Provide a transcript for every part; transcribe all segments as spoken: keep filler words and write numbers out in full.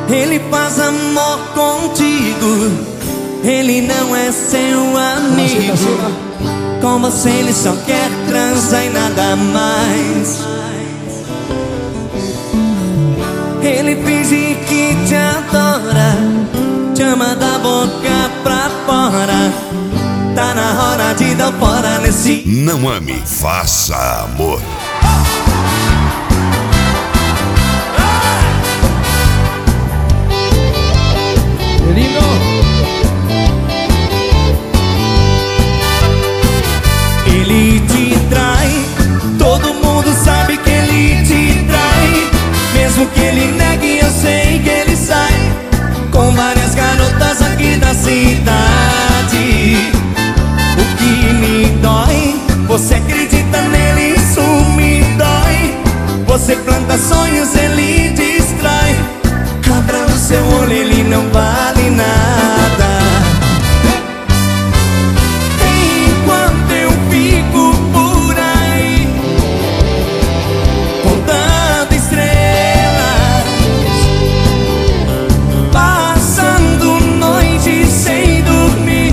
Ele faz amor contigo, ele não é seu amigo. Com você ele só quer transar e nada mais. Ele finge que te adora, te ama da boca pra fora. Tá na hora de dar fora nesse. Não ame, faça amor. Ele te trai, todo mundo sabe que ele te trai. Mesmo que ele negue, eu sei que ele sai com várias garotas aqui da cidade. O que me dói, você acredita nele, isso me dói. Você planta sonhos, ele destrói. Abra o seu olho, ele não vale nada. Enquanto eu fico por aí contando estrelas, passando noites sem dormir,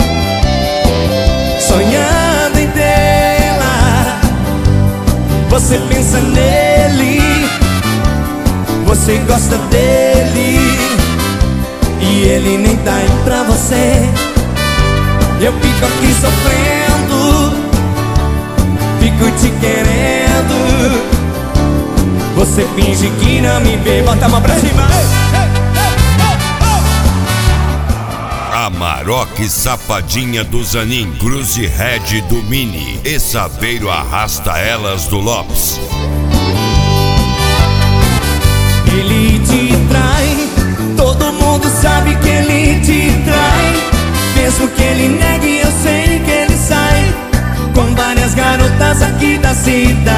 sonhando em tê-la. Você pensa nele, você gosta dele, e ele nem tá aí pra você. Eu fico aqui sofrendo, fico te querendo. Você finge que não me vê, bota a mão pra cima. A Maroc Safadinha do Zanin, Cruze Red do Mini e Saveiro Arrasta Elas do Lopes. Ele te trai, todo mundo sabe que ele te trai. Mesmo que ele negue, eu sei que ele sai com várias garotas aqui da cidade.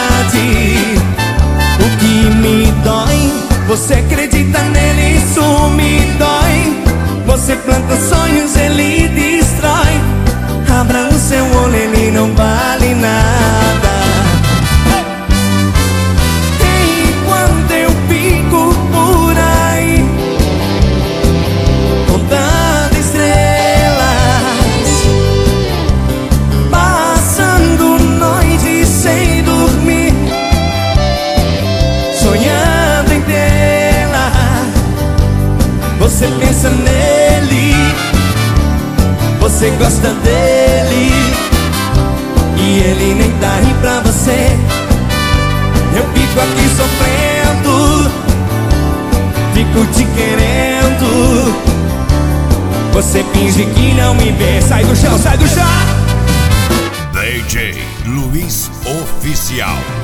O que me dói, você acredita nele, isso me dói. Você planta sonhos, ele destrói. Abra o seu olho, ele não vale nada. Enquanto eu fico por aí contando estrelas, passando noites sem dormir, sonhando em tê-la. Você pensa nele, você gosta dele, e ele nem tá aí pra você. Eu fico aqui sofrendo, fico te querendo. Você finge que não me vê. Sai do chão, sai do chão. D J Luiz Oficial.